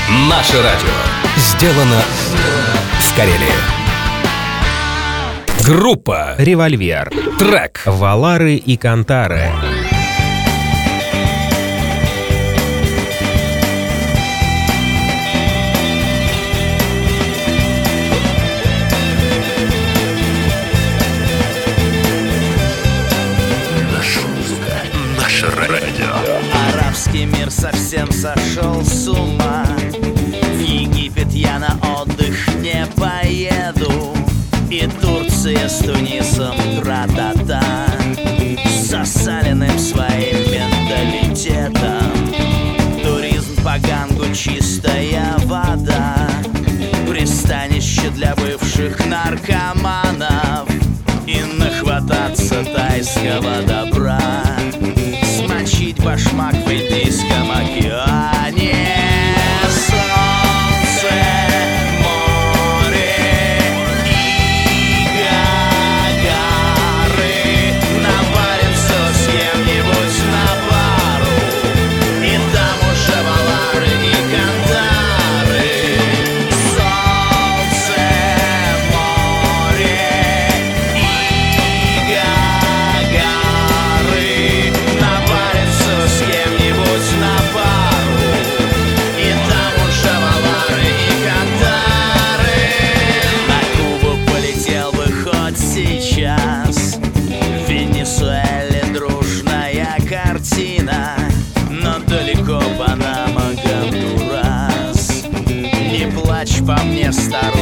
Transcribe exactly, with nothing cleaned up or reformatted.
Наше радио. Сделано в Карелии. Группа «Револьвер». Трек «Валары и Кантары». Наша музыка. Наше радио. Арабский мир совсем сошел с ума. В Египет я на отдых не поеду. И Турция с Тунисом тра-та-та, с засаленным своим менталитетом. Туризм по Гангу, чистая вода, пристанище для бывших наркоманов. И нахвататься тайского добра, смочить башмак в Индийском океане. Солнце, море и Гагары. Наварим все с кем-нибудь на пару, и там уже Валары и Кантары. Солнце, море и Гагары. Наварим все с кем-нибудь на пару, и там уже Валары и Кантары. На Кубу полетел бы хоть сейчас. В Венесуэле дружная картина, но далеко Панама, Гондурас. Не плачь по мне, старый